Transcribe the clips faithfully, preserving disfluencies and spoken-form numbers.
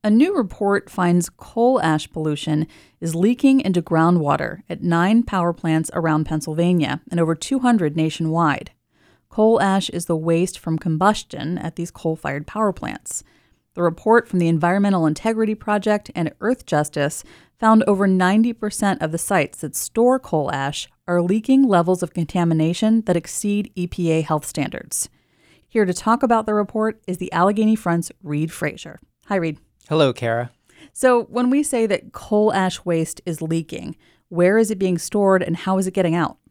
A new report finds coal ash pollution is leaking into groundwater at nine power plants around Pennsylvania and over two hundred nationwide. Coal ash is the waste from combustion at these coal-fired power plants. The report from the Environmental Integrity Project and Earth Justice found over ninety percent of the sites that store coal ash are leaking levels of contamination that exceed E P A health standards. Here to talk about the report is the Allegheny Front's Reid Frazier. Hi, Reid. Hello, Kara. So when we say that coal ash waste is leaking, where is it being stored and how is it getting out?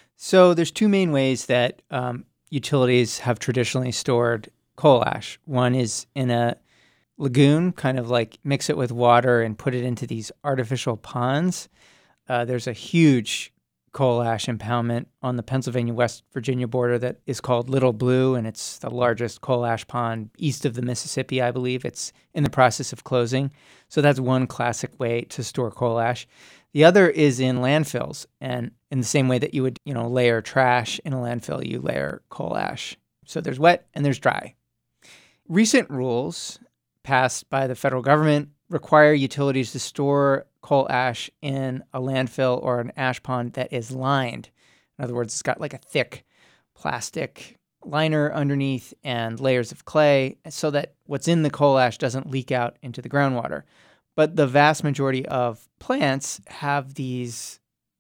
So there's two main ways that um, utilities have traditionally stored coal ash. One is in a lagoon, kind of like mix it with water and put it into these artificial ponds. Uh, there's a huge coal ash impoundment on the Pennsylvania-West Virginia border that is called Little Blue, and it's the largest coal ash pond east of the Mississippi, I believe. It's in the process of closing. So that's one classic way to store coal ash. The other is in landfills, and in the same way that you would, you know, layer trash in a landfill, you layer coal ash. So there's wet and there's dry. Recent rules passed by the federal government require utilities to store coal ash in a landfill or an ash pond that is lined. In other words, it's got like a thick plastic liner underneath and layers of clay so that what's in the coal ash doesn't leak out into the groundwater. But the vast majority of plants have these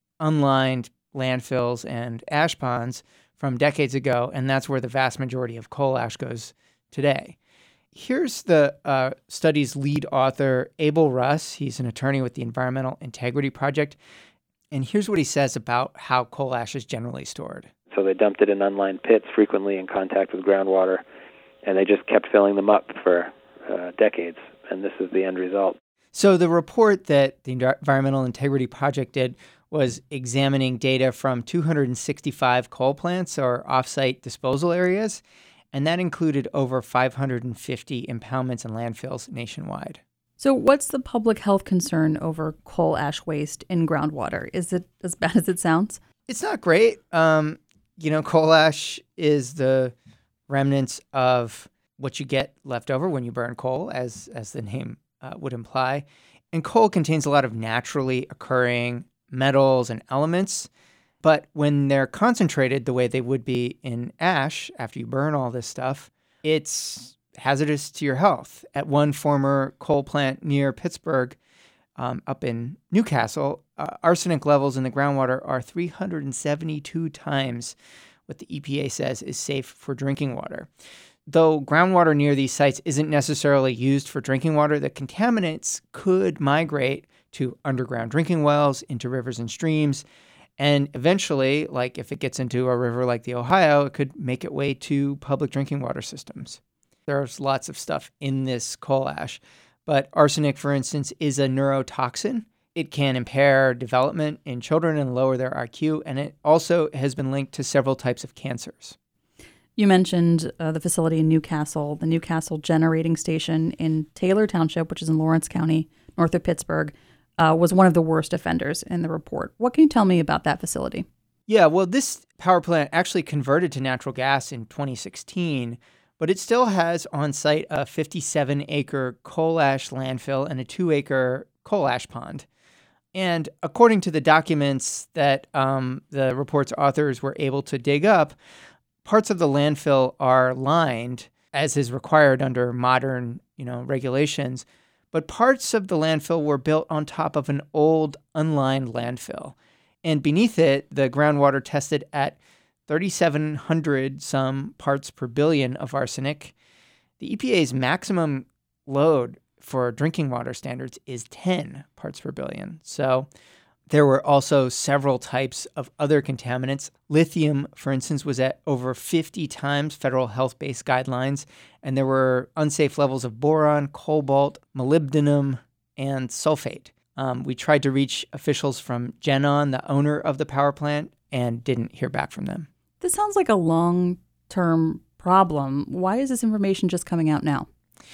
unlined landfills and ash ponds from decades ago, and that's where the vast majority of coal ash goes today. Here's the uh, study's lead author, Abel Russ. He's an attorney with the Environmental Integrity Project. And here's what he says about how coal ash is generally stored. So they dumped it in unlined pits, frequently in contact with groundwater, and they just kept filling them up for uh, decades. And this is the end result. So the report that the Environmental Integrity Project did was examining data from two hundred sixty-five coal plants or off-site disposal areas, and that included over five hundred fifty impoundments and landfills nationwide. So what's the public health concern over coal ash waste in groundwater? Is it as bad as it sounds? It's not great. Um, you know, coal ash is the remnants of what you get left over when you burn coal, as, as the name uh, would imply. And coal contains a lot of naturally occurring metals and elements. But when they're concentrated the way they would be in ash after you burn all this stuff, it's hazardous to your health. At one former coal plant near Pittsburgh, um, up in Newcastle, uh, arsenic levels in the groundwater are three hundred seventy-two times what the E P A says is safe for drinking water. Though groundwater near these sites isn't necessarily used for drinking water, the contaminants could migrate to underground drinking wells, into rivers and streams. And eventually, like if it gets into a river like the Ohio, it could make its way to public drinking water systems. There's lots of stuff in this coal ash. But arsenic, for instance, is a neurotoxin. It can impair development in children and lower their I Q. And it also has been linked to several types of cancers. You mentioned uh, the facility in Newcastle, the Newcastle Generating Station in Taylor Township, which is in Lawrence County, north of Pittsburgh. Uh, was one of the worst offenders in the report. What can you tell me about that facility? Yeah, well, this power plant actually converted to natural gas in twenty sixteen, but it still has on site a fifty-seven acre coal ash landfill and a two acre coal ash pond. And according to the documents that um, the report's authors were able to dig up, parts of the landfill are lined, as is required under modern, you know, regulations. But parts of the landfill were built on top of an old, unlined landfill. And beneath it, the groundwater tested at thirty-seven hundred some parts per billion of arsenic. The E P A's maximum load for drinking water standards is ten parts per billion. So there were also several types of other contaminants. Lithium, for instance, was at over fifty times federal health-based guidelines, and there were unsafe levels of boron, cobalt, molybdenum, and sulfate. Um, we tried to reach officials from GenOn, the owner of the power plant, and didn't hear back from them. This sounds like a long-term problem. Why is this information just coming out now?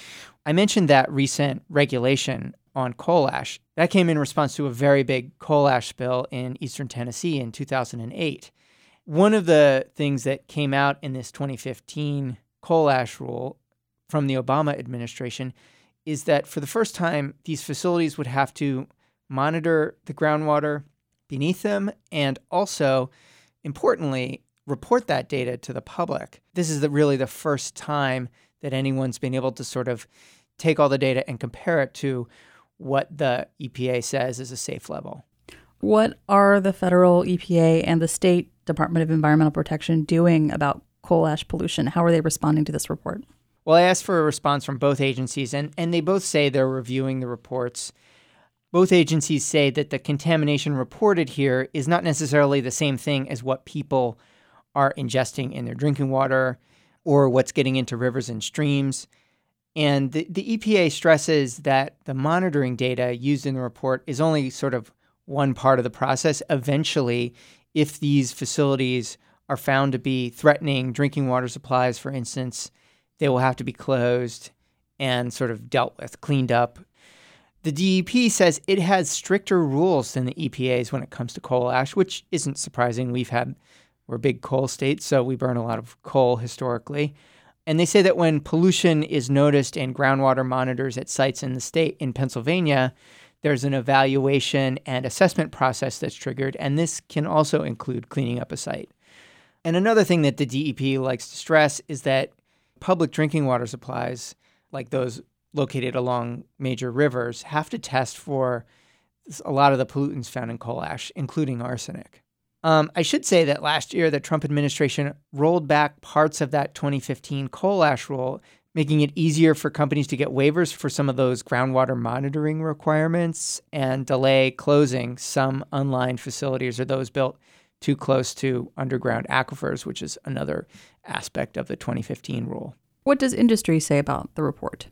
I mentioned that recent regulation on coal ash. That came in response to a very big coal ash spill in eastern Tennessee in two thousand eight. One of the things that came out in this twenty fifteen coal ash rule from the Obama administration is that for the first time, these facilities would have to monitor the groundwater beneath them and also, importantly, report that data to the public. This is the, really the first time that anyone's been able to sort of take all the data and compare it to what the E P A says is a safe level. What are the federal E P A and the state Department of Environmental Protection doing about coal ash pollution? How are they responding to this report? Well, I asked for a response from both agencies, and, and they both say they're reviewing the reports. Both agencies say that the contamination reported here is not necessarily the same thing as what people are ingesting in their drinking water or what's getting into rivers and streams. And the, the E P A stresses that the monitoring data used in the report is only sort of one part of the process. Eventually, if these facilities are found to be threatening drinking water supplies, for instance, they will have to be closed and sort of dealt with, cleaned up. The D E P says it has stricter rules than the E P A's when it comes to coal ash, which isn't surprising. We've had, we're a big coal state, so we burn a lot of coal historically. And they say that when pollution is noticed in groundwater monitors at sites in the state, in Pennsylvania, there's an evaluation and assessment process that's triggered, and this can also include cleaning up a site. And another thing that the D E P likes to stress is that public drinking water supplies, like those located along major rivers, have to test for a lot of the pollutants found in coal ash, including arsenic. Um, I should say that last year, the Trump administration rolled back parts of that twenty fifteen coal ash rule, making it easier for companies to get waivers for some of those groundwater monitoring requirements and delay closing some unlined facilities or those built too close to underground aquifers, which is another aspect of the twenty fifteen rule. What does industry say about the report?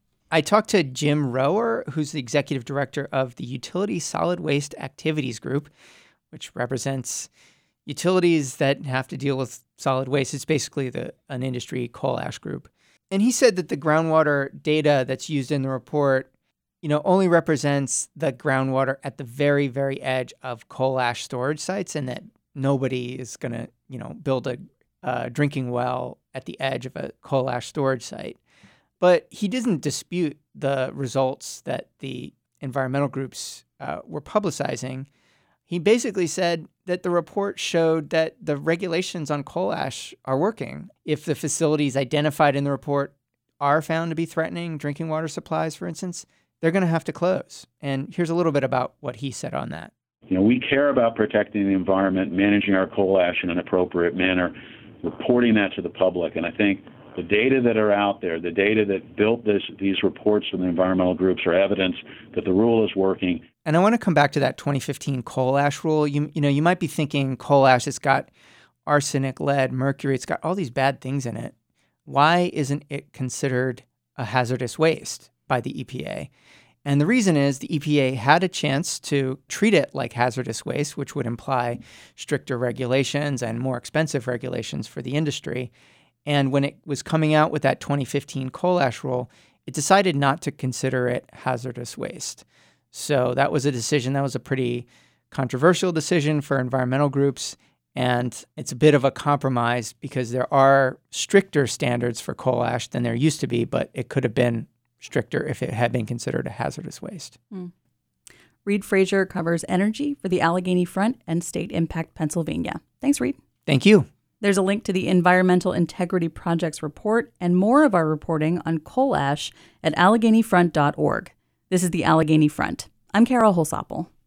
I talked to Jim Rower, who's the executive director of the Utility Solid Waste Activities Group, which represents utilities that have to deal with solid waste. It's basically the an industry coal ash group. And he said that the groundwater data that's used in the report, you know, only represents the groundwater at the very, very edge of coal ash storage sites, and that nobody is going to, you know, build a uh, drinking well at the edge of a coal ash storage site. But he didn't dispute the results that the environmental groups uh, were publicizing. He basically said that the report showed that the regulations on coal ash are working. If the facilities identified in the report are found to be threatening drinking water supplies, for instance, they're going to have to close. And here's a little bit about what he said on that. You know, we care about protecting the environment, managing our coal ash in an appropriate manner, reporting that to the public. And I think the data that are out there, the data that built this, these reports from the environmental groups are evidence that the rule is working. And I want to come back to that twenty fifteen coal ash rule. You, you know, you might be thinking coal ash, it's got arsenic, lead, mercury, it's got all these bad things in it. Why isn't it considered a hazardous waste by the E P A? And the reason is the E P A had a chance to treat it like hazardous waste, which would imply stricter regulations and more expensive regulations for the industry. And when it was coming out with that twenty fifteen coal ash rule, it decided not to consider it hazardous waste. So that was a decision, that was a pretty controversial decision for environmental groups. And it's a bit of a compromise because there are stricter standards for coal ash than there used to be, but it could have been stricter if it had been considered a hazardous waste. Mm. Reed Frazier covers energy for the Allegheny Front and State Impact Pennsylvania. Thanks, Reed. Thank you. There's a link to the Environmental Integrity Project's report and more of our reporting on coal ash at allegheny front dot org. This is the Allegheny Front. I'm Carol Holsopple.